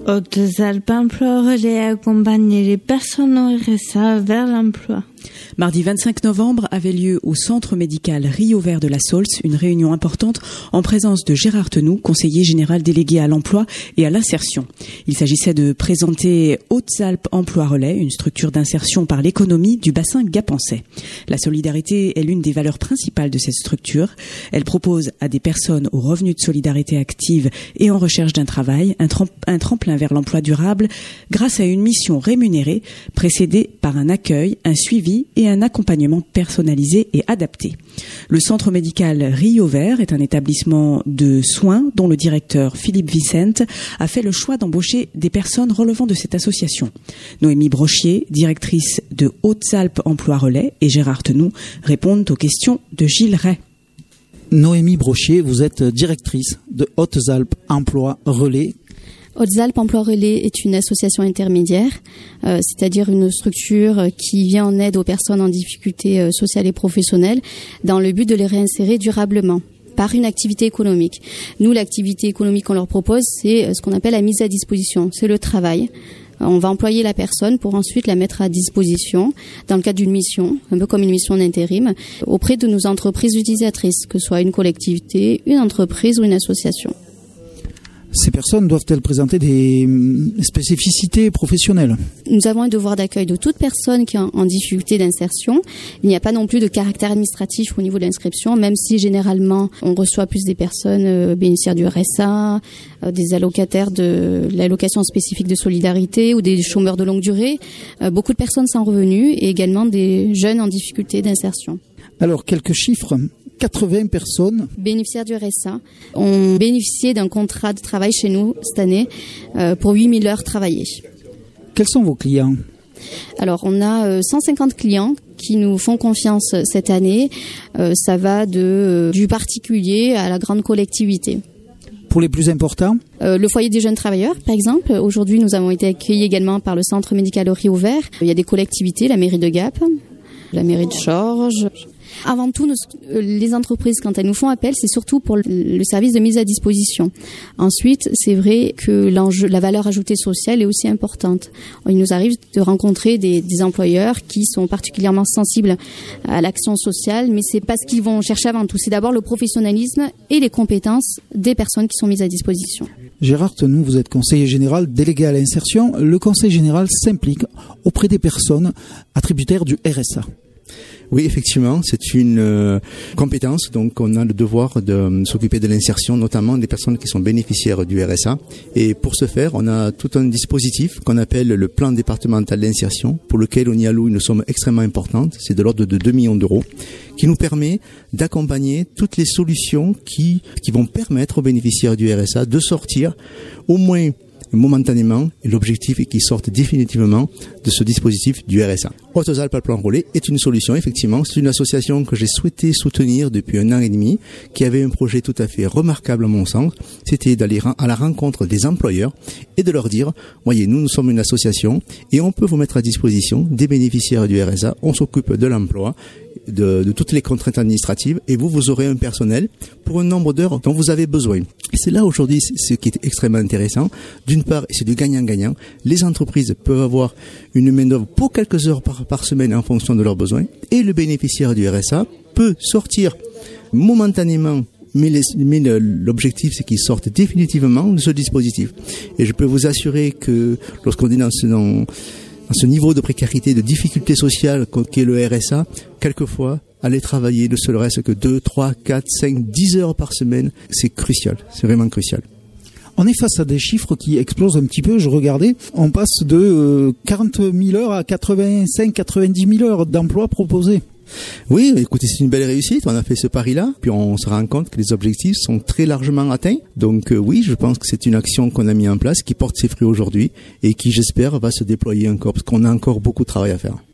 Hautes-Alpes Emploi Relais accompagne les personnes au RSA vers l'emploi. Mardi 25 novembre avait lieu au centre médical Rio Vert de la Saulce une réunion importante en présence de Gérard Tenou, conseiller général délégué à l'emploi et à l'insertion. Il s'agissait de présenter Hautes-Alpes Emploi Relais, une structure d'insertion par l'économie du bassin gapençais. La solidarité est l'une des valeurs principales de cette structure. Elle propose à des personnes aux revenus de solidarité active et en recherche d'un travail un tremplin vers l'emploi durable grâce à une mission rémunérée précédée par un accueil, un suivi et un accompagnement personnalisé et adapté. Le centre médical Rio Vert est un établissement de soins dont le directeur Philippe Vicente a fait le choix d'embaucher des personnes relevant de cette association. Noémie Brochier, directrice de Hautes-Alpes Emploi Relais, et Gérard Tenou répondent aux questions de Gilles Ray. Noémie Brochier, vous êtes directrice de Hautes-Alpes Emploi Relais. Hautes-Alpes Emploi Relais est une association intermédiaire, c'est-à-dire une structure qui vient en aide aux personnes en difficulté sociale et professionnelle dans le but de les réinsérer durablement par une activité économique. Nous, l'activité économique qu'on leur propose, c'est ce qu'on appelle la mise à disposition, c'est le travail. On va employer la personne pour ensuite la mettre à disposition dans le cadre d'une mission, un peu comme une mission d'intérim, auprès de nos entreprises utilisatrices, que ce soit une collectivité, une entreprise ou une association. Ces personnes doivent-elles présenter des spécificités professionnelles ? Nous avons un devoir d'accueil de toute personne qui est en difficulté d'insertion. Il n'y a pas non plus de caractère administratif au niveau de l'inscription, même si généralement on reçoit plus des personnes bénéficiaires du RSA, des allocataires de l'allocation spécifique de solidarité ou des chômeurs de longue durée. Beaucoup de personnes sans revenus et également des jeunes en difficulté d'insertion. Alors, quelques chiffres. 80 personnes bénéficiaires du RSA ont bénéficié d'un contrat de travail chez nous cette année pour 8000 heures travaillées. Quels sont vos clients ? Alors, on a 150 clients qui nous font confiance cette année. Ça va du particulier à la grande collectivité. Pour les plus importants ? Le foyer des jeunes travailleurs, par exemple. Aujourd'hui, nous avons été accueillis également par le centre médical Rio Vert. Il y a des collectivités, la mairie de Gap, la mairie de Chorges. Avant tout, les entreprises, quand elles nous font appel, c'est surtout pour le service de mise à disposition. Ensuite, c'est vrai que la valeur ajoutée sociale est aussi importante. Il nous arrive de rencontrer des employeurs qui sont particulièrement sensibles à l'action sociale, mais c'est pas ce qu'ils vont chercher avant tout. C'est d'abord le professionnalisme et les compétences des personnes qui sont mises à disposition. Gérard Tenou, vous êtes conseiller général délégué à l'insertion. Le conseil général s'implique auprès des personnes attributaires du RSA. Oui, effectivement, c'est une compétence. Donc, on a le devoir de s'occuper de l'insertion, notamment des personnes qui sont bénéficiaires du RSA. Et pour ce faire, on a tout un dispositif qu'on appelle le plan départemental d'insertion, pour lequel on y alloue une somme extrêmement importante. C'est de l'ordre de 2 millions d'euros, qui nous permet d'accompagner toutes les solutions qui vont permettre aux bénéficiaires du RSA de sortir au moins momentanément, et l'objectif est qu'ils sortent définitivement de ce dispositif du RSA. Hautes-Alpes Emploi Relais est une solution, effectivement. C'est une association que j'ai souhaité soutenir depuis 1 an et demi, qui avait un projet tout à fait remarquable à mon sens. C'était d'aller à la rencontre des employeurs et de leur dire, voyez, nous sommes une association et on peut vous mettre à disposition des bénéficiaires du RSA. On s'occupe de l'emploi, de toutes les contraintes administratives, et vous aurez un personnel pour un nombre d'heures dont vous avez besoin. Et c'est là aujourd'hui ce qui est extrêmement intéressant. D'une part, c'est du gagnant-gagnant. Les entreprises peuvent avoir une main-d'œuvre pour quelques heures par semaine en fonction de leurs besoins, et le bénéficiaire du RSA peut sortir momentanément, mais l'objectif c'est qu'il sorte définitivement de ce dispositif. Et je peux vous assurer que lorsqu'on est dans ce niveau de précarité, de difficulté sociale qu'est le RSA, quelquefois, aller travailler ne serait-ce que 2, 3, 4, 5, 10 heures par semaine, c'est crucial, c'est vraiment crucial. On est face à des chiffres qui explosent un petit peu, je regardais, on passe de 40 000 heures à 85-90 000 heures d'emploi proposés. Oui, écoutez, c'est une belle réussite. On a fait ce pari-là, puis on se rend compte que les objectifs sont très largement atteints. Donc oui, je pense que c'est une action qu'on a mis en place, qui porte ses fruits aujourd'hui et qui, j'espère, va se déployer encore, parce qu'on a encore beaucoup de travail à faire.